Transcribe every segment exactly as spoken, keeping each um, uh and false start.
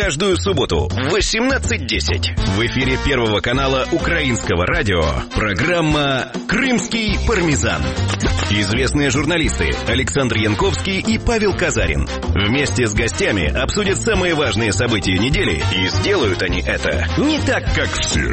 Каждую субботу в восемнадцать десять в эфире Первого канала Украинского радио программа «Крымский пармезан». Известные журналисты Александр Янковский и Павел Казарин вместе с гостями обсудят самые важные события недели, и сделают они это не так, как все.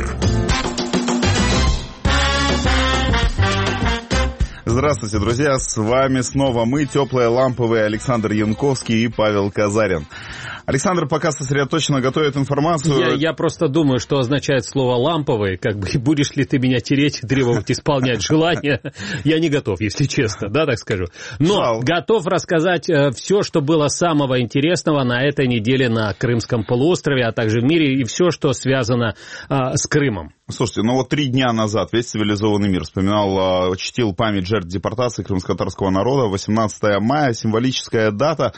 Здравствуйте, друзья, с вами снова мы, теплые ламповые Александр Янковский и Павел Казарин. Александр пока сосредоточенно готовит информацию. Я, я просто думаю, что означает слово «ламповый», как бы, будешь ли ты меня тереть и требовать исполнять желания, я не готов, если честно, да, так скажу. Но Жал. готов рассказать э, все, что было самого интересного на этой неделе на Крымском полуострове, а также в мире, и все, что связано э, с Крымом. Слушайте, ну вот три дня назад весь цивилизованный мир вспоминал, чтил память жертв депортации крымско-татарского народа. восемнадцатое мая, символическая дата,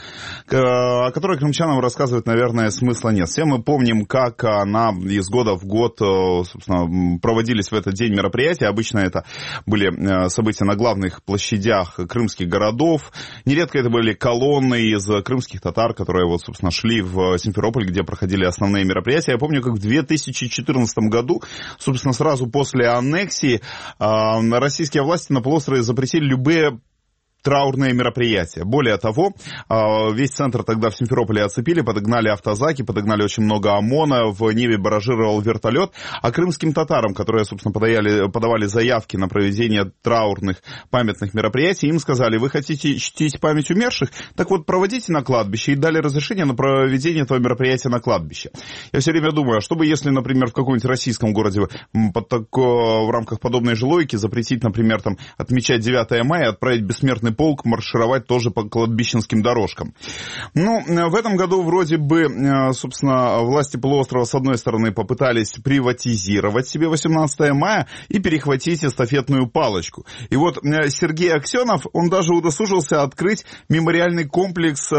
о которой крымчанам рассказывать, наверное, смысла нет. Все мы помним, как она из года в год, собственно, проводились в этот день мероприятия. Обычно это были события на главных площадях крымских городов. Нередко это были колонны из крымских татар, которые, вот, собственно, шли в Симферополь, где проходили основные мероприятия. Я помню, как в две тысячи четырнадцатом году, собственно, сразу после аннексии, российские власти на полуострове запретили любые траурные мероприятия. Более того, весь центр тогда в Симферополе оцепили, подогнали автозаки, подогнали очень много ОМОНа, в небе баражировал вертолет, а крымским татарам, которые, собственно, подавали, подавали заявки на проведение траурных памятных мероприятий, им сказали: вы хотите чтить память умерших? Так вот, проводите на кладбище, и дали разрешение на проведение этого мероприятия на кладбище. Я все время думаю, а что бы, если, например, в каком-нибудь российском городе под тако, в рамках подобной же логики запретить, например, там, отмечать девятое мая, отправить бессмертный полк маршировать тоже по кладбищенским дорожкам. Ну, в этом году вроде бы, собственно, власти полуострова, с одной стороны, попытались приватизировать себе восемнадцатое мая и перехватить эстафетную палочку. И вот Сергей Аксенов, он даже удосужился открыть мемориальный комплекс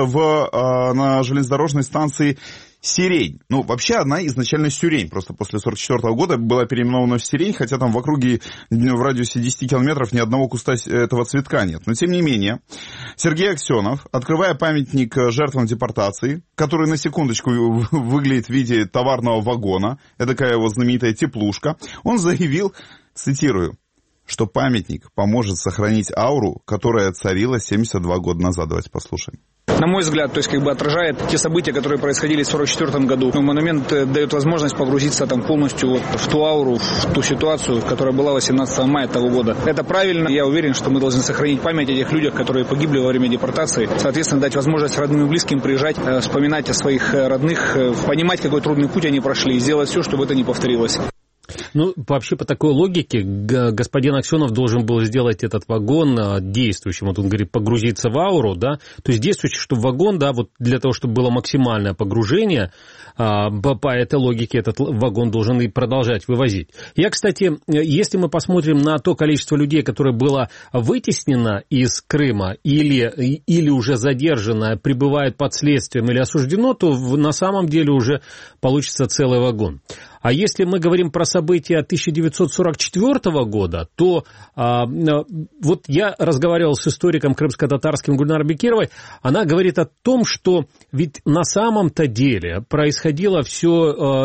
в, на железнодорожной станции Сирень. Ну, вообще, она изначально Сюрень. Просто после сорок четвёртого года была переименована в Сирень, хотя там в округе, в радиусе десяти километров ни одного куста этого цветка нет. Но, тем не менее, Сергей Аксенов, открывая памятник жертвам депортации, который, на секундочку, выглядит в виде товарного вагона, это такая его знаменитая теплушка, он заявил, цитирую, что памятник поможет сохранить ауру, которая царила семьдесят два года назад. Давайте послушаем. На мой взгляд, то есть как бы отражает те события, которые происходили в сорок четвёртом году. Монумент дает возможность погрузиться там полностью вот в ту ауру, в ту ситуацию, которая была восемнадцатого мая того года. Это правильно. Я уверен, что мы должны сохранить память о тех людях, которые погибли во время депортации. Соответственно, дать возможность родным и близким приезжать, вспоминать о своих родных, понимать, какой трудный путь они прошли, и сделать все, чтобы это не повторилось. Ну, вообще, по такой логике, господин Аксенов должен был сделать этот вагон действующим. Вот он говорит, погрузиться в ауру, да, то есть действующий, чтобы вагон, да, вот для того, чтобы было максимальное погружение, по этой логике этот вагон должен и продолжать вывозить. Я, кстати, если мы посмотрим на то количество людей, которое было вытеснено из Крыма или, или уже задержано, пребывает под следствием или осуждено, то на самом деле уже получится целый вагон. А если мы говорим про события тысяча девятьсот сорок четвёртого года, то а, вот я разговаривал с историком крымско-татарским Гульнарой Бекировой, она говорит о том, что ведь на самом-то деле происходило все, а,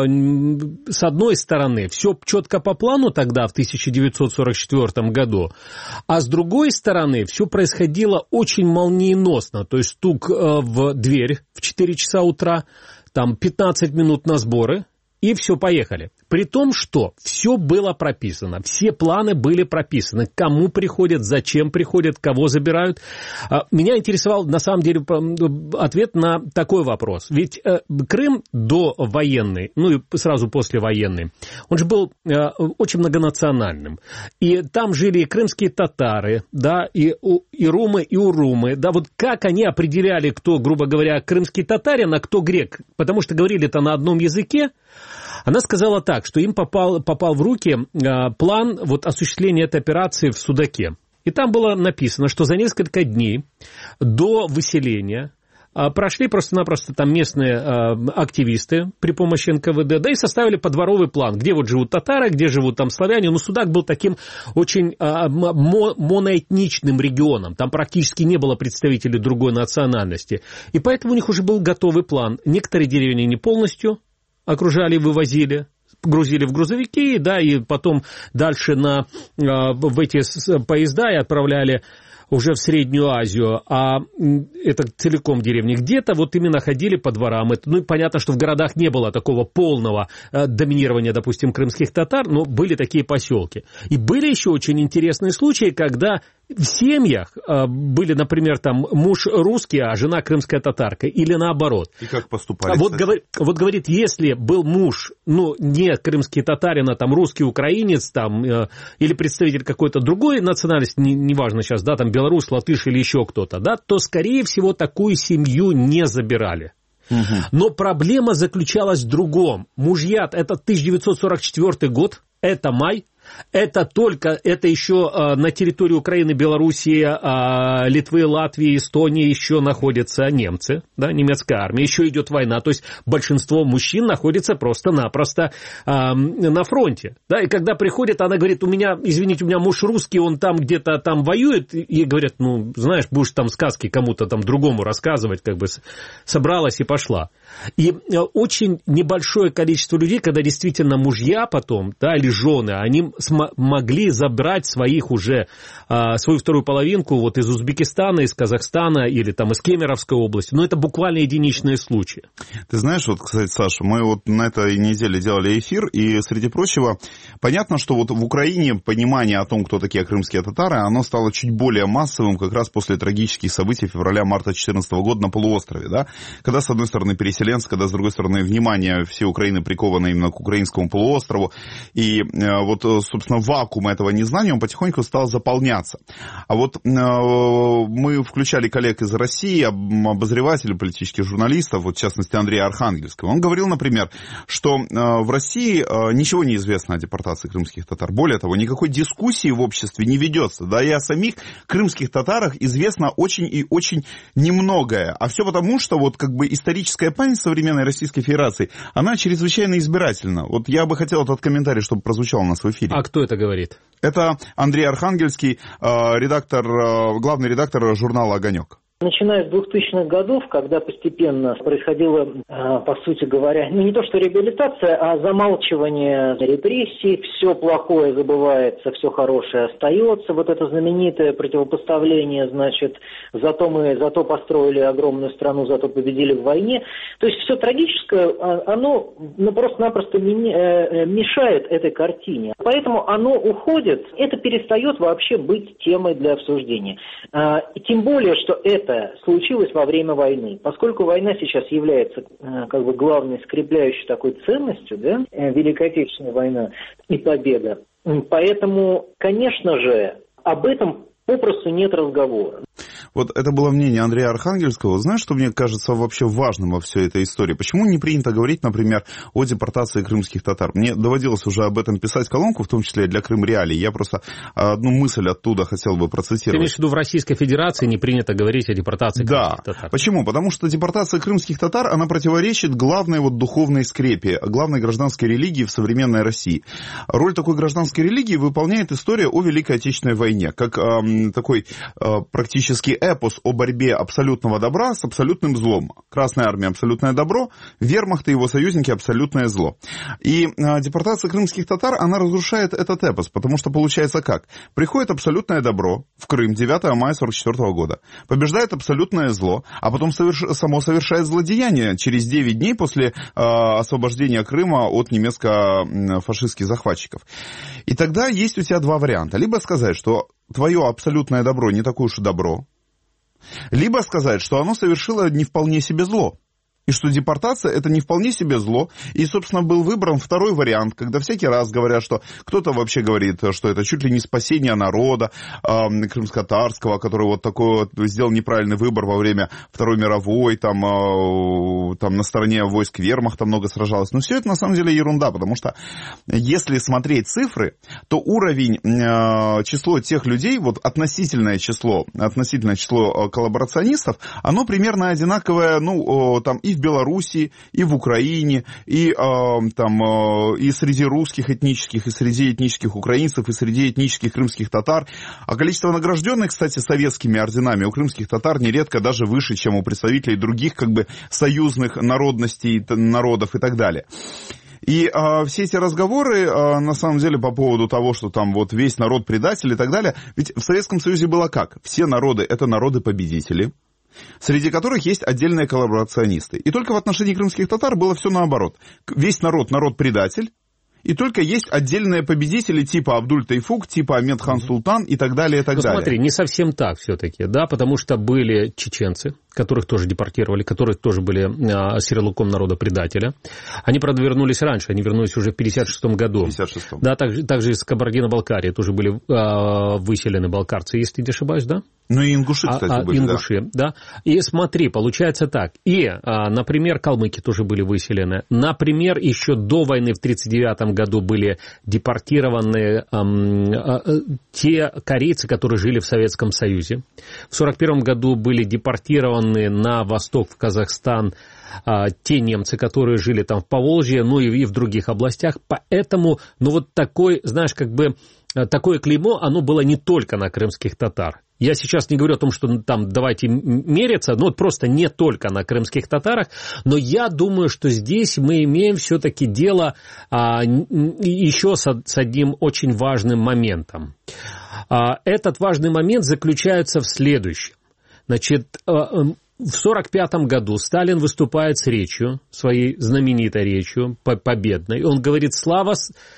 с одной стороны, все четко по плану тогда, в тысяча девятьсот сорок четвёртом году, а с другой стороны, все происходило очень молниеносно, то есть стук а, в дверь в четыре часа утра, там пятнадцать минут на сборы, и все, поехали. При том, что все было прописано, все планы были прописаны, кому приходят, зачем приходят, кого забирают. Меня интересовал, на самом деле, ответ на такой вопрос. Ведь Крым довоенный, ну и сразу послевоенный, он же был очень многонациональным. И там жили и крымские татары, да, и, и румы, и урумы. Да, вот как они определяли, кто, грубо говоря, крымский татарин, а кто грек? Потому что говорили-то на одном языке. Она сказала так, что им попал, попал в руки э, план вот, осуществления этой операции в Судаке. И там было написано, что за несколько дней до выселения прошли просто-напросто там местные активисты при помощи эн ка вэ дэ, да, и составили подворовый план, где вот живут татары, где живут там славяне. Но Судак был таким очень моноэтничным регионом, там практически не было представителей другой национальности. И поэтому у них уже был готовый план. Некоторые деревни не полностью окружали, вывозили, грузили в грузовики, да, и потом дальше на, в эти поезда и отправляли уже в Среднюю Азию, а это целиком деревни. Где-то вот именно ходили по дворам. Это, ну, понятно, что в городах не было такого полного э, доминирования, допустим, крымских татар, но были такие поселки. И были еще очень интересные случаи, когда в семьях э, были, например, там муж русский, а жена крымская татарка, или наоборот. И как поступали? Вот, говор, вот говорит, если был муж, ну, не крымский татарин, а там русский украинец, там, э, или представитель какой-то другой национальности, не, неважно сейчас, да, там белорус, латыш или еще кто-то, да, то, скорее всего, такую семью не забирали. Угу. Но проблема заключалась в другом. Мужья, это тысяча девятьсот сорок четвёртый год, это май. Это только, это еще э, на территории Украины, Белоруссии, э, Литвы, Латвии, Эстонии еще находятся немцы, да, немецкая армия, еще идет война, то есть большинство мужчин находится просто-напросто э, на фронте, да, и когда приходит, она говорит, у меня, извините, у меня муж русский, он там где-то там воюет, и говорят, ну, знаешь, будешь там сказки кому-то там другому рассказывать, как бы собралась и пошла. И э, очень небольшое количество людей, когда действительно мужья потом, да, или жены, они смогли забрать своих уже, свою вторую половинку вот из Узбекистана, из Казахстана или там из Кемеровской области. Но это буквально единичные случаи. Ты знаешь, вот, кстати, Саша, мы вот на этой неделе делали эфир, и, среди прочего, понятно, что вот в Украине понимание о том, кто такие крымские татары, оно стало чуть более массовым как раз после трагических событий февраля-марта две тысячи четырнадцатого года на полуострове, да, когда, с одной стороны, переселенцы, когда, с другой стороны, внимание всей Украины приковано именно к украинскому полуострову, и вот, собственно, вакуум этого незнания, он потихоньку стал заполняться. А вот э, мы включали коллег из России, обозревателей, политических журналистов, вот, в частности, Андрея Архангельского. Он говорил, например, что э, в России э, ничего не известно о депортации крымских татар. Более того, никакой дискуссии в обществе не ведется. Да и о самих крымских татарах известно очень и очень немногое. А все потому, что вот как бы историческая память современной Российской Федерации, она чрезвычайно избирательна. Вот я бы хотел этот комментарий, чтобы прозвучал у нас в эфире. А кто это говорит? Это Андрей Архангельский, редактор, главный редактор журнала «Огонек». Начиная с двухтысячных годов, когда постепенно происходила, по сути говоря, ну не то что реабилитация, а замалчивание репрессий, все плохое забывается, все хорошее остается. Вот это знаменитое противопоставление, значит, зато мы зато построили огромную страну, зато победили в войне. То есть все трагическое, оно ну, просто-напросто мешает этой картине. Поэтому оно уходит, это перестает вообще быть темой для обсуждения. Тем более, что это случилось во время войны. Поскольку война сейчас является как бы главной скрепляющей такой ценностью, да, Великая Отечественная война и победа, поэтому, конечно же, об этом попросту нет разговора. Вот это было мнение Андрея Архангельского. Знаешь, что мне кажется вообще важным во всей этой истории? Почему не принято говорить, например, о депортации крымских татар? Мне доводилось уже об этом писать колонку, в том числе для Крым Реалий. Я просто одну мысль оттуда хотел бы процитировать. Ты имеешь в виду, в Российской Федерации не принято говорить о депортации да. крымских татар? Почему? Потому что депортация крымских татар, она противоречит главной вот духовной скрепе, главной гражданской религии в современной России. Роль такой гражданской религии выполняет история о Великой Отечественной войне, как эм, такой э, практически эпос о борьбе абсолютного добра с абсолютным злом. Красная армия – абсолютное добро, вермахт и его союзники – абсолютное зло. И э, депортация крымских татар, она разрушает этот эпос, потому что получается как? Приходит абсолютное добро в Крым девятого мая сорок четвёртого года, побеждает абсолютное зло, а потом соверш... само совершает злодеяние через девять дней после э, освобождения Крыма от немецко-фашистских захватчиков. И тогда есть у тебя два варианта. Либо сказать, что твое абсолютное добро не такое уж и добро, либо сказать, что оно совершило не вполне себе зло. и что депортация это не вполне себе зло. И, собственно, был выбран второй вариант, когда всякий раз говорят, что кто-то вообще говорит, что это чуть ли не спасение народа э, крымско-татарского, который вот такой вот сделал неправильный выбор во время Второй мировой, там, э, там на стороне войск вермахта много сражалось. Но все это на самом деле ерунда, потому что если смотреть цифры, то уровень, э, число тех людей, вот относительное число, относительное число коллаборационистов, оно примерно одинаковое, ну, э, там и в Беларуси, и в Украине, и, э, там, э, и среди русских этнических, и среди этнических украинцев, и среди этнических крымских татар. А количество награжденных, кстати, советскими орденами у крымских татар нередко даже выше, чем у представителей других как бы союзных народностей, народов и так далее. И а, все эти разговоры, а, на самом деле, по поводу того, что там вот весь народ предатель и так далее, ведь в Советском Союзе было как? Все народы — это народы-победители, среди которых есть отдельные коллаборационисты. И только в отношении крымских татар было все наоборот. Весь народ — народ-предатель, и только есть отдельные победители типа Абдуль-Тайфук, типа Ахмед-хан Султан и так далее, и так ну, далее. Смотри, не совсем так все-таки, да, потому что были чеченцы, которых тоже депортировали, которые тоже были а, с ярлыком народа-предателя. Они, правда, вернулись раньше, они вернулись уже в пятьдесят шестом году. В пятьдесят шестом. Да, также, также из Кабардино-Балкарии тоже были а, выселены балкарцы, если не ошибаюсь, да? Ну и ингуши, кстати, а, были, ингуши, да. да. И смотри, получается так. И, а, например, калмыки тоже были выселены. Например, еще до войны в тридцать девятом году были депортированы а, а, те корейцы, которые жили в Советском Союзе. В сорок первом году были депортированы на восток, в Казахстан, а, те немцы, которые жили там в Поволжье, ну и, и в других областях. Поэтому, ну вот такой, знаешь, как бы, такое клеймо, оно было не только на крымских татар. Я сейчас не говорю о том, что там давайте мериться, ну вот просто не только на крымских татарах, но я думаю, что здесь мы имеем все-таки дело а, еще с, с одним очень важным моментом. А, этот важный момент заключается в следующем. Значит, в сорок пятом году Сталин выступает с речью, своей знаменитой речью, победной. Он говорит «Слава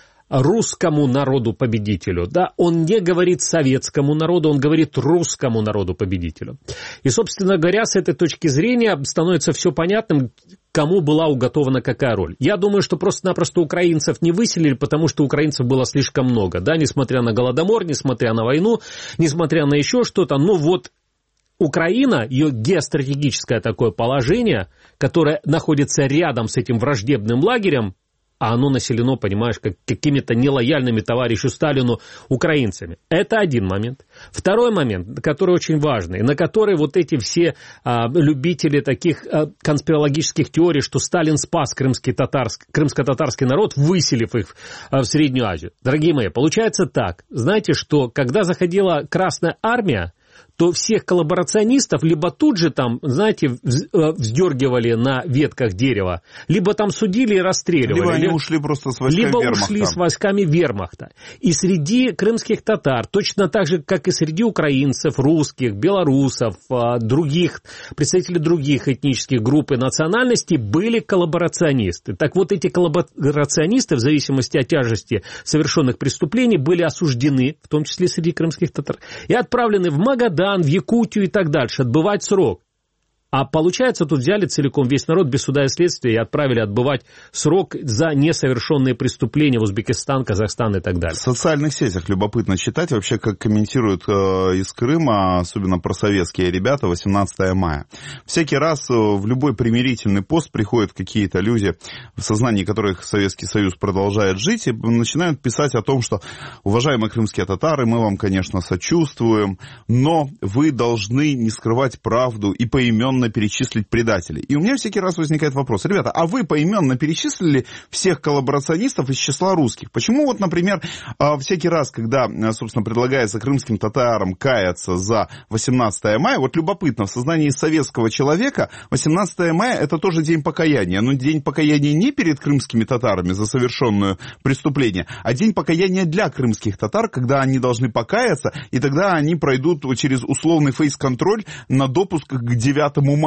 русскому народу-победителю». Да, он не говорит советскому народу, он говорит русскому народу-победителю. И, собственно говоря, с этой точки зрения становится все понятным, кому была уготована какая роль. Я думаю, что просто-напросто украинцев не выселили, потому что украинцев было слишком много. Да, несмотря на Голодомор, несмотря на войну, несмотря на еще что-то. Ну вот, Украина, ее геостратегическое такое положение, которое находится рядом с этим враждебным лагерем, а оно населено, понимаешь, как, какими-то нелояльными товарищу Сталину украинцами. Это один момент. Второй момент, который очень важный, на который вот эти все а, любители таких а, конспирологических теорий, что Сталин спас крымский татарск, крымско-татарский народ, выселив их а, в Среднюю Азию. Дорогие мои, получается так. Знаете, что когда заходила Красная Армия, то всех коллаборационистов либо тут же там, знаете, вздергивали на ветках дерева, либо там судили и расстреливали. Либо они либо, ушли просто с войсками либо вермахта. ушли с войсками вермахта. И среди крымских татар, точно так же, как и среди украинцев, русских, белорусов, других, представителей других этнических групп и национальностей, были коллаборационисты. Так вот, эти коллаборационисты, в зависимости от тяжести совершенных преступлений, были осуждены, в том числе среди крымских татар, и отправлены в Магадан, в Якутию и так дальше, отбывать срок. А получается, тут взяли целиком весь народ без суда и следствия и отправили отбывать срок за несовершенные преступления в Узбекистан, Казахстан и так далее. В социальных сетях любопытно читать вообще, как комментируют э, из Крыма, особенно просоветские ребята, восемнадцатое мая. Всякий раз э, в любой примирительный пост приходят какие-то люди, в сознании которых Советский Союз продолжает жить, и начинают писать о том, что, уважаемые крымские татары, мы вам, конечно, сочувствуем, но вы должны не скрывать правду и поименно перечислить предателей. И у меня всякий раз возникает вопрос. Ребята, а вы поименно перечислили всех коллаборационистов из числа русских? Почему вот, например, всякий раз, когда, собственно, предлагается крымским татарам каяться за восемнадцатое мая, вот любопытно, в сознании советского человека восемнадцатое мая это тоже день покаяния. Но день покаяния не перед крымскими татарами за совершенное преступление, а день покаяния для крымских татар, когда они должны покаяться, и тогда они пройдут через условный фейс-контроль на допуск к девятому мая.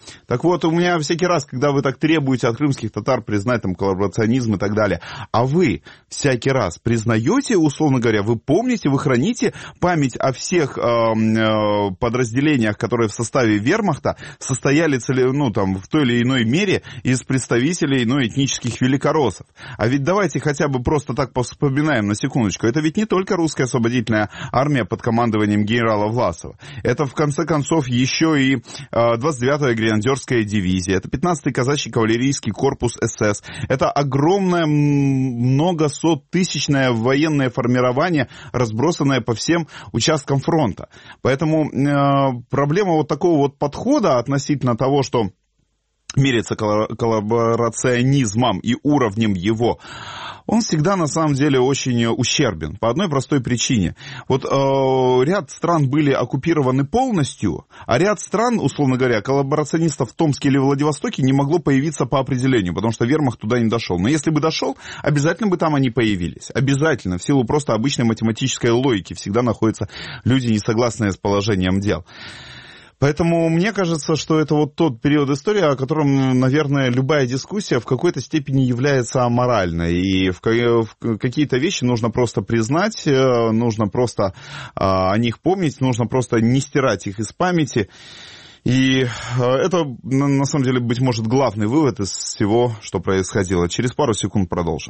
Так вот, у меня всякий раз, когда вы так требуете от крымских татар признать там коллаборационизм и так далее, а вы всякий раз признаете, условно говоря, вы помните, вы храните память о всех э, э, подразделениях, которые в составе вермахта состояли ну, там, в той или иной мере из представителей ну, этнических великороссов. А ведь давайте хотя бы просто так вспоминаем на секундочку. Это ведь не только русская освободительная армия под командованием генерала Власова. Это, в конце концов, еще и двадцать девятая гренадерская дивизия. Это пятнадцатый казачий кавалерийский корпус СС. Это огромное многосоттысячное военное формирование, разбросанное по всем участкам фронта. Поэтому э, проблема вот такого вот подхода относительно того, что меряется коллаборационизмом и уровнем его, он всегда на самом деле очень ущербен. По одной простой причине. Вот э, ряд стран были оккупированы полностью, а ряд стран, условно говоря, коллаборационистов в Томске или Владивостоке не могло появиться по определению, потому что вермахт туда не дошел. Но если бы дошел, обязательно бы там они появились. Обязательно. В силу просто обычной математической логики всегда находятся люди, не согласные с положением дел. Поэтому мне кажется, что это вот тот период истории, о котором, наверное, любая дискуссия в какой-то степени является аморальной. И в какие-то вещи нужно просто признать, нужно просто о них помнить, нужно просто не стирать их из памяти. И это, на самом деле, быть может, главный вывод из всего, что происходило. Через пару секунд продолжим.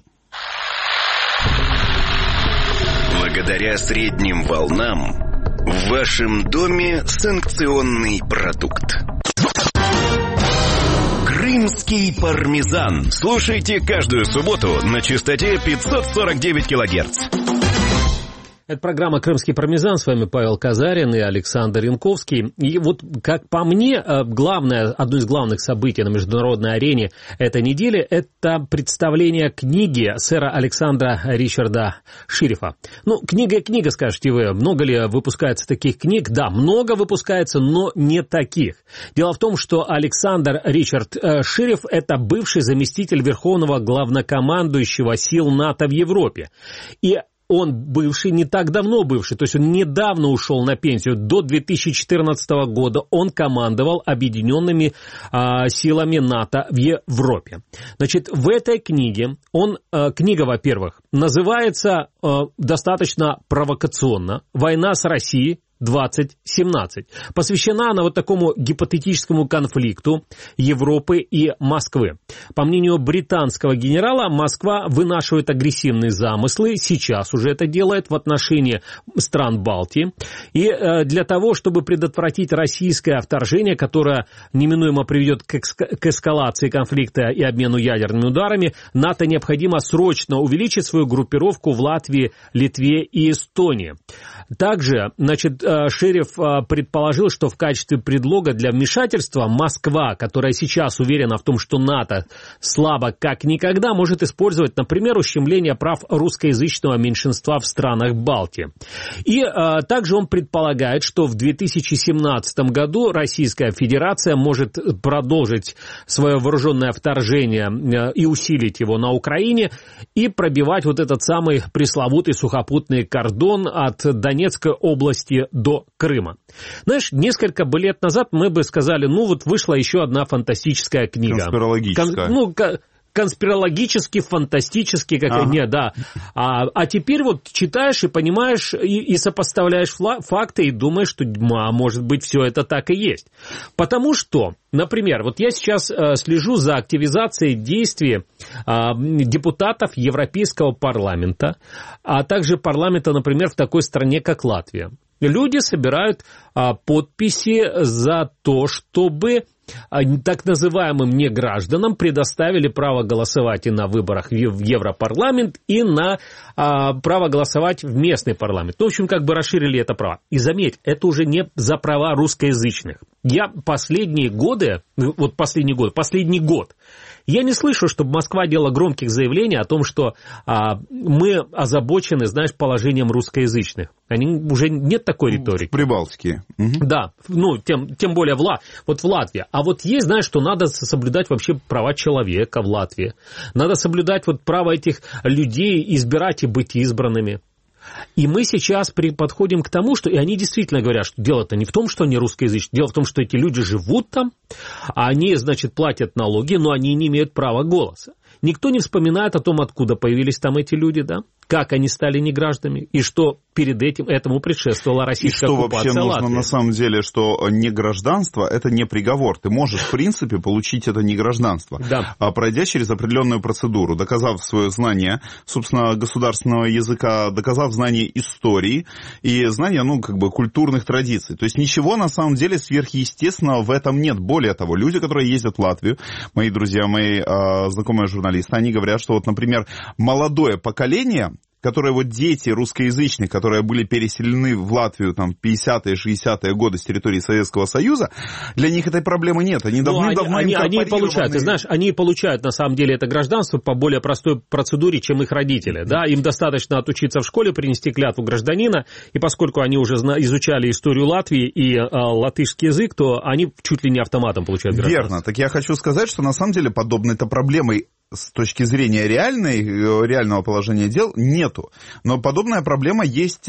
Благодаря средним волнам в вашем доме санкционный продукт. Крымский пармезан. Слушайте каждую субботу на частоте пятьсот сорок девять килогерц. Это программа «Крымский пармезан». С вами Павел Казарин и Александр Янковский. И вот, как по мне, главное, одно из главных событий на международной арене этой недели – это представление книги сэра Александра Ричарда Ширифа. Ну, книга и книга, скажете вы. Много ли выпускается таких книг? Да, много выпускается, но не таких. Дело в том, что Александр Ричард Шириф – это бывший заместитель верховного главнокомандующего сил НАТО в Европе. И он бывший, не так давно бывший, то есть он недавно ушел на пенсию. До две тысячи четырнадцатого года он командовал объединенными а, силами НАТО в Европе. Значит, в этой книге, он, а, книга, во-первых, называется а, достаточно провокационно «Война с Россией двадцать семнадцать». Посвящена она вот такому гипотетическому конфликту Европы и Москвы. По мнению британского генерала, Москва вынашивает агрессивные замыслы, сейчас уже это делает в отношении стран Балтии. И э, для того, чтобы предотвратить российское вторжение, которое неминуемо приведет к, экск- к эскалации конфликта и обмену ядерными ударами, НАТО необходимо срочно увеличить свою группировку в Латвии, Литве и Эстонии. Также, значит, Шириф предположил, что в качестве предлога для вмешательства Москва, которая сейчас уверена в том, что НАТО слабо как никогда, может использовать, например, ущемление прав русскоязычного меньшинства в странах Балтии. И а, также он предполагает, что в две тысячи семнадцатом году Российская Федерация может продолжить свое вооруженное вторжение и усилить его на Украине и пробивать вот этот самый пресловутый сухопутный кордон от Донецкой области до Крыма. Знаешь, несколько бы лет назад мы бы сказали, ну вот вышла еще одна фантастическая книга. Конспирологическая. Кон, ну, конспирологически, фантастически, как ага. не, да. А, а теперь вот читаешь и понимаешь, и, и сопоставляешь фла- факты, и думаешь, что, а, может быть, все это так и есть. Потому что, например, вот я сейчас э, слежу за активизацией действий э, депутатов Европейского парламента, а также парламента, например, в такой стране, как Латвия. Люди собирают а, подписи за то, чтобы а, так называемым негражданам предоставили право голосовать и на выборах в Европарламент, и на а, право голосовать в местный парламент. Ну, в общем, как бы расширили это право. И заметь, это уже не за права русскоязычных. Я последние годы, вот последний год, последний год, я не слышу, чтобы Москва делала громких заявлений о том, что а, мы озабочены, знаешь, положением русскоязычных. Они, уже нет такой риторики. Прибалтики. Угу. Да, ну, тем, тем более в, Ла, вот в Латвии. А вот есть, знаешь, что надо соблюдать вообще права человека в Латвии. Надо соблюдать вот право этих людей избирать и быть избранными. И мы сейчас при, подходим к тому, что... И они действительно говорят, что дело-то не в том, что они русскоязычные. Дело в том, что эти люди живут там, они, значит, платят налоги, но они не имеют права голоса. Никто не вспоминает о том, откуда появились там эти люди, да? Как они стали негражданами, и что перед этим этому предшествовала российская оккупация Латвии. И что вообще нужно на самом деле, что негражданство – это не приговор. Ты можешь, в принципе, получить это негражданство, да. пройдя через определенную процедуру, доказав свое знание, собственно, государственного языка, доказав знание истории и знание, ну, как бы, культурных традиций. То есть ничего, на самом деле, сверхъестественного в этом нет. Более того, люди, которые ездят в Латвию, мои друзья, мои э, знакомые журналисты, они говорят, что вот, например, молодое поколение, которые вот дети русскоязычных, которые были переселены в Латвию там пятидесятые, шестидесятые годы с территории Советского Союза, для них этой проблемы нет. Они давным-давно они, они, они получают, ты знаешь, они получают на самом деле это гражданство по более простой процедуре, чем их родители. Да? Им достаточно отучиться в школе, принести клятву гражданина, и поскольку они уже изучали историю Латвии и а, латышский язык, то они чуть ли не автоматом получают гражданство. Верно. Так я хочу сказать, что на самом деле подобной-то проблемой с точки зрения реальной, реального положения дел нету. Но подобная проблема есть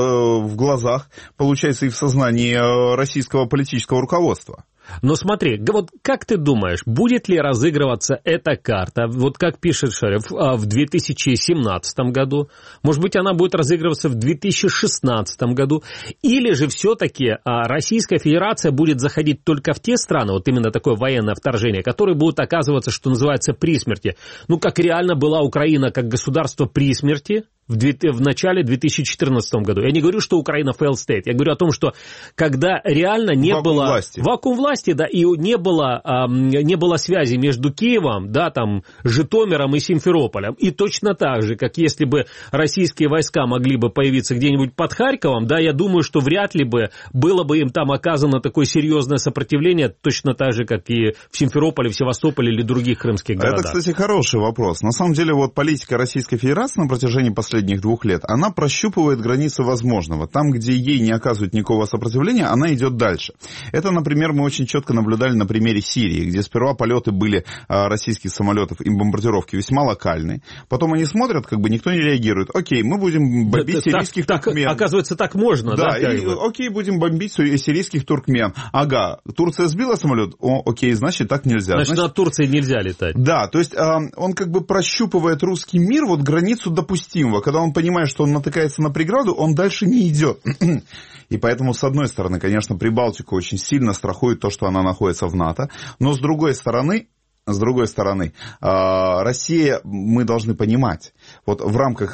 в глазах, получается, и в сознании российского политического руководства. Но смотри, вот как ты думаешь, будет ли разыгрываться эта карта, вот как пишет Шериф, в две тысячи семнадцатом году, может быть, она будет разыгрываться в две тысячи шестнадцатом году, или же все-таки Российская Федерация будет заходить только в те страны, вот именно такое военное вторжение, которые будут оказываться, что называется, при смерти. Ну, как реально была Украина как государство при смерти, В, в начале две тысячи четырнадцатом году. Я не говорю, что Украина failed state. Я говорю о том, что когда реально не вакуум было... Власти. Вакуум власти, да, и не было, а, не было связи между Киевом, да, там, Житомиром и Симферополем. И точно так же, как если бы российские войска могли бы появиться где-нибудь под Харьковом, да, я думаю, что вряд ли бы было бы им там оказано такое серьезное сопротивление, точно так же, как и в Симферополе, в Севастополе или других крымских городах. Это, кстати, хороший вопрос. На самом деле, вот политика Российской Федерации на протяжении последних последних двух лет, она прощупывает границы возможного. Там, где ей не оказывают никакого сопротивления, она идет дальше. Это, например, мы очень четко наблюдали на примере Сирии, где сперва полеты были российских самолетов и бомбардировки весьма локальные. Потом они смотрят, как бы никто не реагирует. Окей, мы будем бомбить да, сирийских так, туркмен. Так, оказывается, так можно, да? Да, и, окей, будем бомбить сирийских туркмен. Ага, Турция сбила самолет? О, окей, значит, так нельзя. Значит, значит, над Турцией нельзя летать. Да, то есть он как бы прощупывает русский мир, вот границу допустимого. Когда он понимает, что он натыкается на преграду, он дальше не идет. И поэтому, с одной стороны, конечно, Прибалтику очень сильно страхует то, что она находится в НАТО. Но с другой стороны, с другой стороны, Россия, мы должны понимать, вот в рамках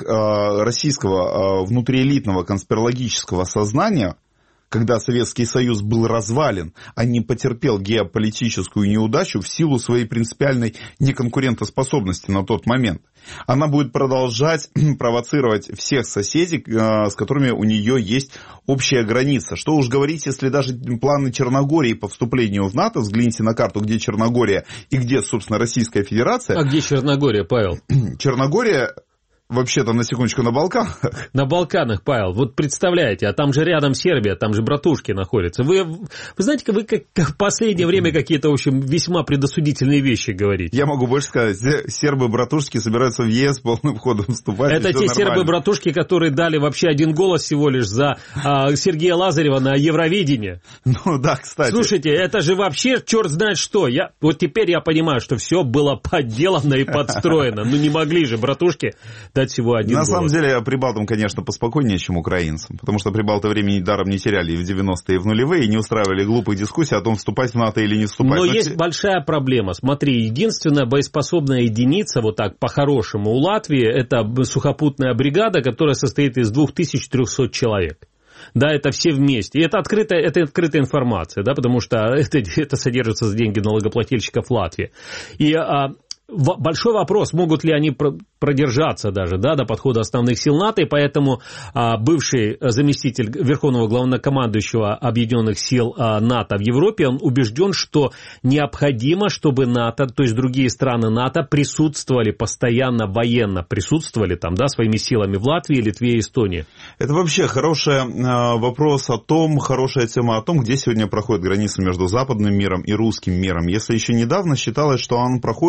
российского внутриэлитного конспирологического сознания, когда Советский Союз был развален, а не потерпел геополитическую неудачу в силу своей принципиальной неконкурентоспособности на тот момент. Она будет продолжать провоцировать всех соседей, с которыми у нее есть общая граница. Что уж говорить, если даже планы Черногории по вступлению в НАТО, взгляните на карту, где Черногория и где, собственно, Российская Федерация. А где Черногория, Павел? Черногория... Вообще-то, на секундочку, на Балканах. На Балканах, Павел. Вот представляете, а там же рядом Сербия, там же братушки находятся. Вы, вы знаете, вы как в последнее время какие-то, в общем, весьма предосудительные вещи говорите. Я могу больше сказать, сербы-братушки собираются в ЕС полным ходом вступать. Это те сербы-братушки, которые дали вообще один голос всего лишь за а, Сергея Лазарева на Евровидении. Ну да, кстати. Слушайте, это же вообще черт знает что. Я, вот теперь я понимаю, что все было подделано и подстроено. Ну не могли же братушки... дать всего один На голос. самом деле, прибалтам, конечно, поспокойнее, чем украинцам, потому что прибалты времени даром не теряли и в девяностые, и в нулевые, и не устраивали глупых дискуссий о том, вступать в НАТО или не вступать. Но Но есть те... большая проблема. Смотри, единственная боеспособная единица, вот так, по-хорошему, у Латвии, это сухопутная бригада, которая состоит из две тысячи триста человек. Да, это все вместе. И это открытая, это открытая информация, да, потому что это, это содержится за деньги налогоплательщиков Латвии. И... А, большой вопрос, могут ли они продержаться даже, да, до подхода основных сил НАТО, и поэтому а, бывший заместитель Верховного Главнокомандующего Объединенных сил а, НАТО в Европе, он убежден, что необходимо, чтобы НАТО, то есть другие страны НАТО присутствовали постоянно военно, присутствовали там, да, своими силами в Латвии, Литве и Эстонии. Это вообще хороший э, вопрос о том, хорошая тема о том, где сегодня проходит граница между западным миром и русским миром. Если еще недавно считалось, что он проходит по границе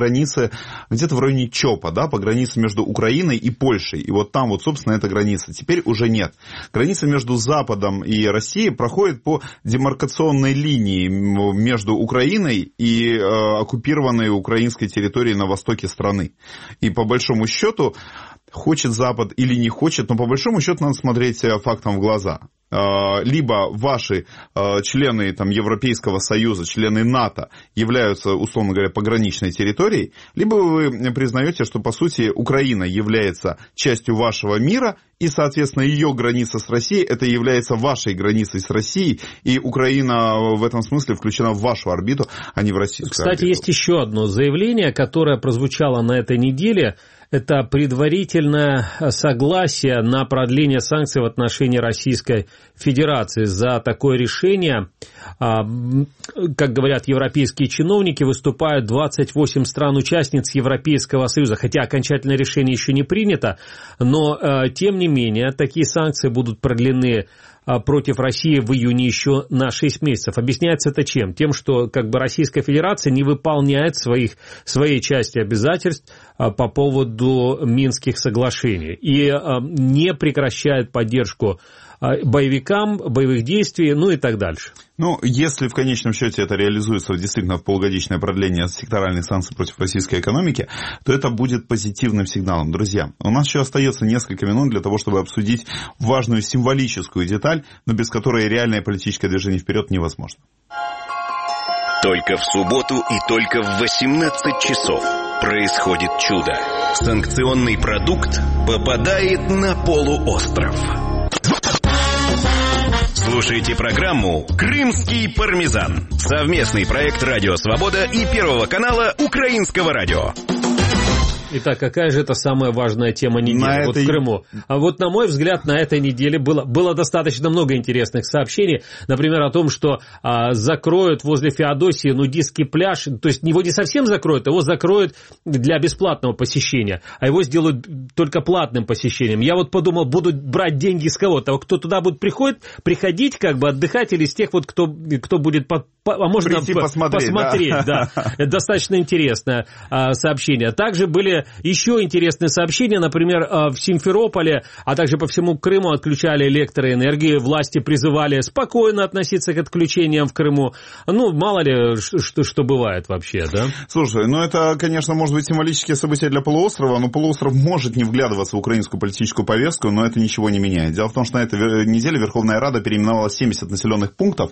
границе, где-то в районе ЧОПа, да, по границе между Украиной и Польшей. И вот там вот, собственно, эта граница. Теперь уже нет. Граница между Западом и Россией проходит по демаркационной линии между Украиной и э, оккупированной украинской территорией на востоке страны. И по большому счету, хочет Запад или не хочет, но по большому счету надо смотреть фактам в глаза. Либо ваши члены там, Европейского Союза, члены НАТО являются, условно говоря, пограничной территорией, либо вы признаете, что, по сути, Украина является частью вашего мира, и, соответственно, ее граница с Россией, это является вашей границей с Россией, и Украина в этом смысле включена в вашу орбиту, а не в российскую Кстати, орбиту. есть еще одно заявление, которое прозвучало на этой неделе. Это предварительное согласие на продление санкций в отношении Российской Федерации. За такое решение, как говорят европейские чиновники, выступают двадцать восемь стран-участниц Европейского Союза. Хотя окончательное решение еще не принято, но тем не менее такие санкции будут продлены против России в июне еще на шесть месяцев. Объясняется это чем? Тем, что как бы Российская Федерация не выполняет своих, своей части обязательств по поводу Минских соглашений и не прекращает поддержку боевикам, боевых действий, ну и так дальше. Ну, если в конечном счете это реализуется действительно в полугодичное продление секторальных санкций против российской экономики, то это будет позитивным сигналом. Друзья, у нас еще остается несколько минут для того, чтобы обсудить важную символическую деталь, но без которой реальное политическое движение вперед невозможно. Только в субботу и только в восемнадцать часов происходит чудо. Санкционный продукт попадает на полуостров. Слушайте программу «Крымский пармезан». Совместный проект «Радио Свобода» и Первого канала Украинского радио. Итак, какая же это самая важная тема недели на вот этой... в Крыму? А вот, на мой взгляд, на этой неделе было, было достаточно много интересных сообщений. Например, о том, что а, закроют возле Феодосии нудистский пляж. То есть его не совсем закроют, его закроют для бесплатного посещения, а его сделают только платным посещением. Я вот подумал, будут брать деньги с кого-то. Кто туда будет приходить, приходить, как бы отдыхать, или из тех, вот, кто, кто будет... По, по, а можно прийти посмотреть. посмотреть да. Да. Это достаточно интересное а, сообщение. Также были еще интересные сообщения, например, в Симферополе, а также по всему Крыму отключали электроэнергию, власти призывали спокойно относиться к отключениям в Крыму. Ну, мало ли, что, что бывает вообще, да? Слушай, ну это, конечно, может быть символические события для полуострова, но полуостров может не вглядываться в украинскую политическую повестку, но это ничего не меняет. Дело в том, что на этой неделе Верховная Рада переименовала семьдесят населенных пунктов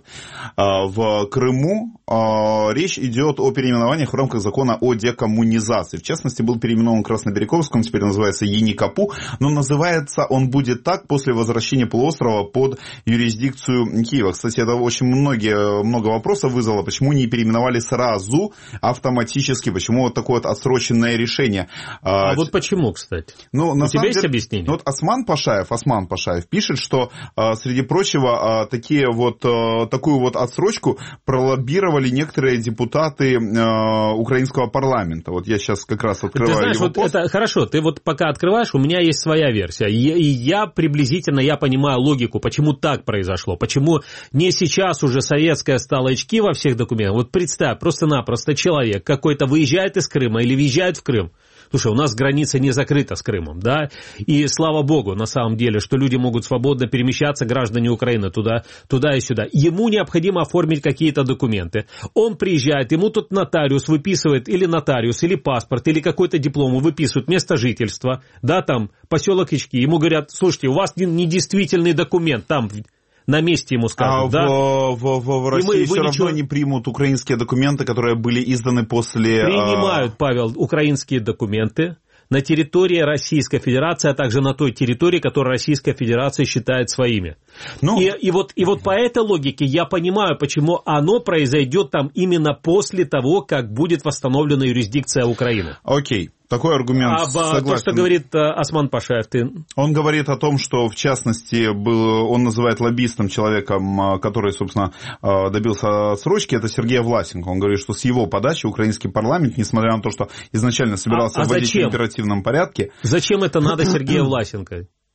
в Крыму. Речь идет о переименованиях в рамках закона о декоммунизации. В частности, был переименован Красноберегковском, теперь называется Еникапу, но называется он будет так после возвращения полуострова под юрисдикцию Киева. Кстати, это очень многие, много вопросов вызвало, почему не переименовали сразу автоматически, почему вот такое вот отсроченное решение. А, а вот почему, кстати? Ну, на У тебя есть деле, объяснение? Ну, вот Осман Пашаев, Осман Пашаев пишет, что, среди прочего, такие вот, такую вот отсрочку пролоббировали некоторые депутаты украинского парламента. Вот я сейчас как раз открываю. Знаешь, вот это хорошо, ты вот пока открываешь, у меня есть своя версия, и я приблизительно, я понимаю логику, почему так произошло, почему не сейчас уже советская стала очки во всех документах. Вот представь, просто-напросто человек какой-то выезжает из Крыма или въезжает в Крым. Слушай, у нас граница не закрыта с Крымом, да, и слава богу, на самом деле, что люди могут свободно перемещаться, граждане Украины, туда, туда и сюда. Ему необходимо оформить какие-то документы. Он приезжает, ему тут нотариус выписывает, или нотариус, или паспорт, или какой-то диплом выписывают, место жительства, да, там, поселок Ички. Ему говорят, слушайте, у вас недействительный документ, там... На месте ему скажут, а да? В, в, в, в России мы, все равно ничего... не примут украинские документы, которые были изданы после... Принимают, Павел, украинские документы на территории Российской Федерации, а также на той территории, которую Российская Федерация считает своими. Ну... И, и, вот, и вот по этой логике я понимаю, почему оно произойдет там именно после того, как будет восстановлена юрисдикция Украины. Окей. Такой аргумент, а, согласен. То, что говорит Осман Пашаев, ты... Он говорит о том, что, в частности, был, он называет лоббистом человеком, который, собственно, добился отсрочки, это Сергей Власенко. Он говорит, что с его подачи украинский парламент, несмотря на то, что изначально собирался а, а вводить зачем? в императивном порядке... Зачем это надо Сергею Власенко?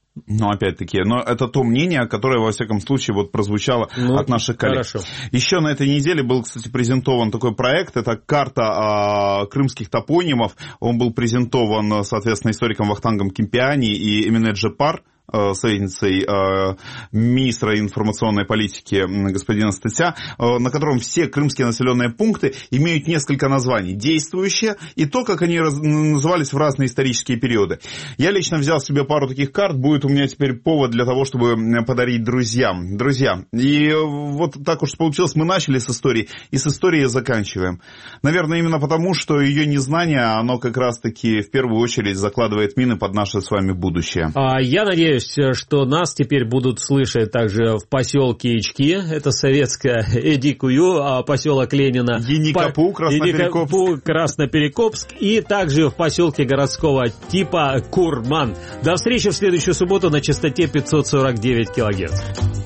Ну, опять-таки, но это то мнение, которое, во всяком случае, вот прозвучало ну, от наших коллег. Хорошо. Еще на этой неделе был, кстати, презентован такой проект, это карта а, крымских топонимов. Он был презентован, соответственно, историком Вахтангом Кемпиани и Эмине Джепар, советницей э, министра информационной политики господина Статья, э, на котором все крымские населенные пункты имеют несколько названий. Действующие и то, как они раз, назывались в разные исторические периоды. Я лично взял себе пару таких карт. Будет у меня теперь повод для того, чтобы подарить друзьям. Друзья, и вот так уж получилось, мы начали с истории, и с историей заканчиваем. Наверное, именно потому, что ее незнание, оно как раз-таки в первую очередь закладывает мины под наше с вами будущее. А я надеюсь, что нас теперь будут слышать также в поселке Ички, это советская Эдикую, поселок Ленина, Еникапу, Красноперекопск. Красноперекопск, и также в поселке городского типа Курман. До встречи в следующую субботу на частоте пятьсот сорок девять килогерц.